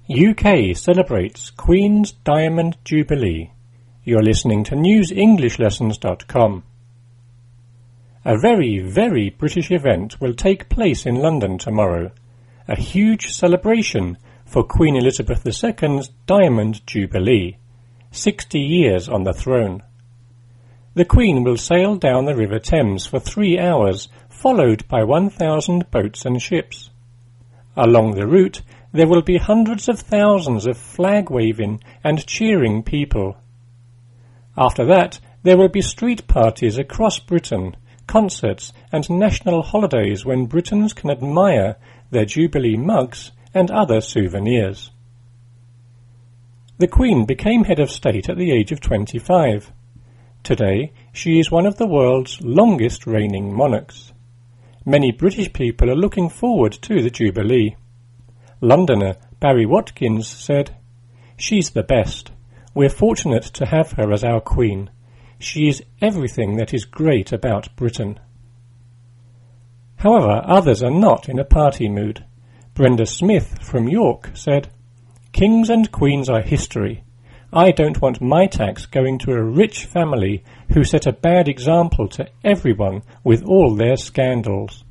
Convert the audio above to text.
UK celebrates Queen's Diamond Jubilee. You're listening to newsenglishLessons.com. A very, very British event will take place in London tomorrow. A huge celebration for Queen Elizabeth II's Diamond Jubilee, 60 years on the throne. The Queen will sail down the River Thames for 3 hours, followed by 1,000 boats and ships. Along the route, there will be hundreds of thousands of flag-waving and cheering people. After that, there will be street parties across Britain, concerts and national holidays when Britons can admire their Jubilee mugs and other souvenirs. The Queen became head of state at the age of 25. Today, she is one of the world's longest reigning monarchs. Many British people are looking forward to the Jubilee. Londoner Barry Watkins said, "She's the best. We're fortunate to have her as our Queen. She is everything that is great about Britain." However, others are not in a party mood. Brenda Smith from York said, "Kings and queens are history. I don't want my tax going to a rich family who set a bad example to everyone with all their scandals."